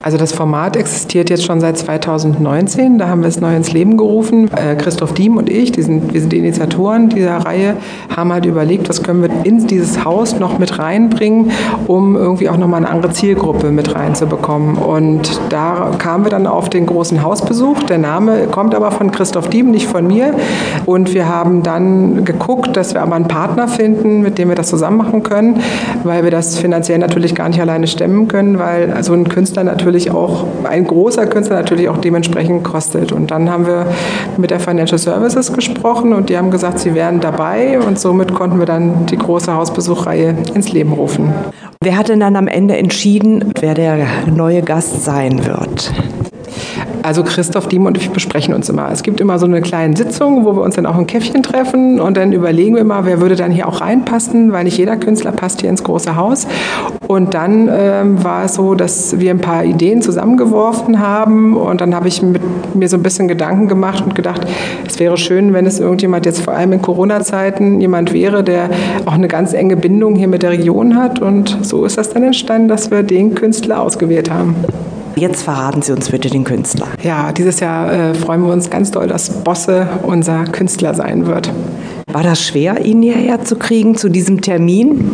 Also das Format existiert jetzt schon seit 2019, da haben wir es neu ins Leben gerufen. Christoph Diem und ich, wir sind die Initiatoren dieser Reihe, haben halt überlegt, was können wir in dieses Haus noch mit reinbringen, um irgendwie auch nochmal eine andere Zielgruppe mit reinzubekommen. Und da kamen wir dann auf den großen Hausbesuch. Der Name kommt aber von Christoph Diem, nicht von mir. Und wir haben dann geguckt, dass wir aber einen Partner finden, mit dem wir das zusammen machen können, weil wir das finanziell natürlich gar nicht alleine stemmen können, weil so ein Künstler natürlich auch, ein großer Künstler natürlich auch dementsprechend kostet. Und dann haben wir mit der Financial Services gesprochen und die haben gesagt, sie wären dabei und somit konnten wir dann die große Hausbesuchreihe ins Leben rufen. Wer hat denn dann am Ende entschieden, wer der neue Gast sein wird? Also Christoph Diem und ich besprechen uns immer. Es gibt immer so eine kleine Sitzung, wo wir uns dann auch ein Käffchen treffen und dann überlegen wir immer, wer würde dann hier auch reinpassen, weil nicht jeder Künstler passt hier ins große Haus. Und dann war es so, dass wir ein paar Ideen zusammengeworfen haben und dann habe ich mir so ein bisschen Gedanken gemacht und gedacht, es wäre schön, wenn es irgendjemand jetzt vor allem in Corona-Zeiten jemand wäre, der auch eine ganz enge Bindung hier mit der Region hat. Und so ist das dann entstanden, dass wir den Künstler ausgewählt haben. Jetzt verraten Sie uns bitte den Künstler. Ja, dieses Jahr freuen wir uns ganz doll, dass Bosse unser Künstler sein wird. War das schwer, ihn hierher zu kriegen zu diesem Termin?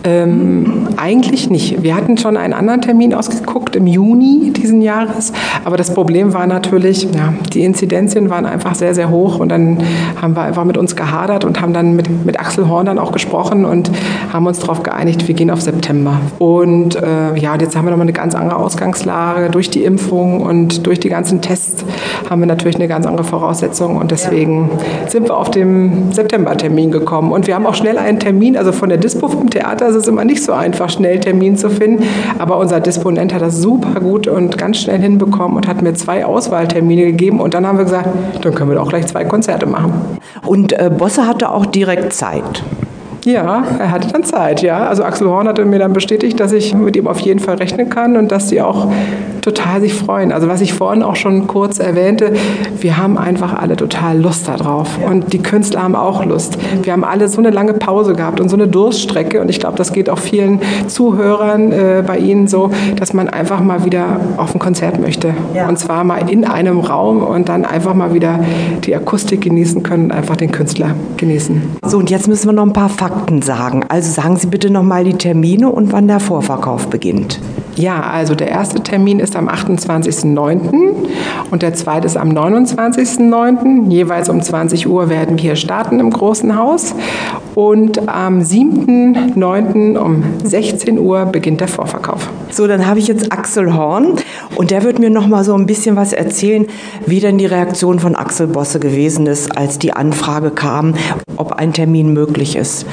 Eigentlich nicht. Wir hatten schon einen anderen Termin ausgeguckt im Juni diesen Jahres, aber das Problem war natürlich, ja, die Inzidenzien waren einfach sehr, sehr hoch und dann haben wir einfach mit uns gehadert und haben dann mit Axel Horn dann auch gesprochen und haben uns darauf geeinigt, wir gehen auf September. Und ja, jetzt haben wir nochmal eine ganz andere Ausgangslage durch die Impfung und durch die ganzen Tests haben wir natürlich eine ganz andere Voraussetzung und deswegen sind wir auf den September-Termin gekommen und wir haben auch schnell einen Termin, also von der Dispo vom Theater ist es immer nicht so einfach, schnell Termin zu finden, aber unser Disponent hat das super gut und ganz schnell hinbekommen und hat mir 2 Auswahltermine gegeben und dann haben wir gesagt, dann können wir auch gleich 2 Konzerte machen. Und Bosse hatte auch direkt Zeit. Ja, er hatte dann Zeit, ja. Also Axel Horn hatte mir dann bestätigt, dass ich mit ihm auf jeden Fall rechnen kann und dass sie auch total sich freuen. Also was ich vorhin auch schon kurz erwähnte, wir haben einfach alle total Lust darauf und die Künstler haben auch Lust. Wir haben alle so eine lange Pause gehabt und so eine Durststrecke und ich glaube, das geht auch vielen Zuhörern bei Ihnen so, dass man einfach mal wieder auf ein Konzert möchte. Ja. Und zwar mal in einem Raum und dann einfach mal wieder die Akustik genießen können und einfach den Künstler genießen. So, und jetzt müssen wir noch ein paar Fakten sagen. Also sagen Sie bitte noch mal die Termine und wann der Vorverkauf beginnt. Ja, also der erste Termin ist am 28.09. und der zweite ist am 29.09. Jeweils um 20 Uhr werden wir hier starten im Großen Haus. Und am 7.09. um 16 Uhr beginnt der Vorverkauf. So, dann habe ich jetzt Axel Horn und der wird mir noch mal so ein bisschen was erzählen, wie denn die Reaktion von Axel Bosse gewesen ist, als die Anfrage kam, ob ein Termin möglich ist.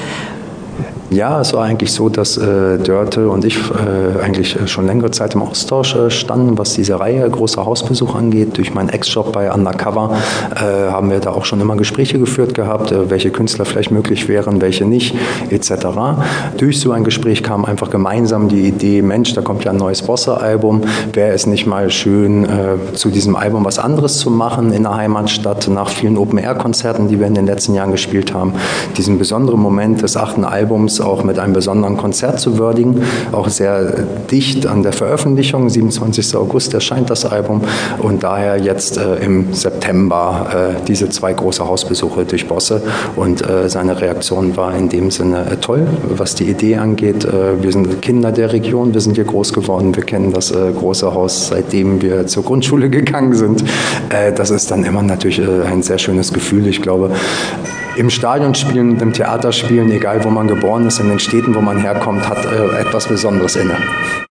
Ja, es war eigentlich so, dass Dörte und ich eigentlich schon längere Zeit im Austausch standen, was diese Reihe großer Hausbesuch angeht. Durch meinen Ex-Job bei Undercover haben wir da auch schon immer Gespräche geführt gehabt, welche Künstler vielleicht möglich wären, welche nicht, etc. Durch so ein Gespräch kam einfach gemeinsam die Idee, Mensch, da kommt ja ein neues Bosse-Album, wäre es nicht mal schön, zu diesem Album was anderes zu machen in der Heimatstadt, nach vielen Open-Air-Konzerten, die wir in den letzten Jahren gespielt haben, diesen besonderen Moment des 8. Albums auch mit einem besonderen Konzert zu würdigen, auch sehr dicht an der Veröffentlichung, 27. August erscheint das Album und daher jetzt im September diese 2 große Hausbesuche durch Bosse und seine Reaktion war in dem Sinne toll, was die Idee angeht. Wir sind Kinder der Region, wir sind hier groß geworden, wir kennen das große Haus, seitdem wir zur Grundschule gegangen sind. Das ist dann immer natürlich ein sehr schönes Gefühl, ich glaube, im Stadion spielen, im Theater spielen, egal wo man geboren ist, in den Städten, wo man herkommt, hat etwas Besonderes inne.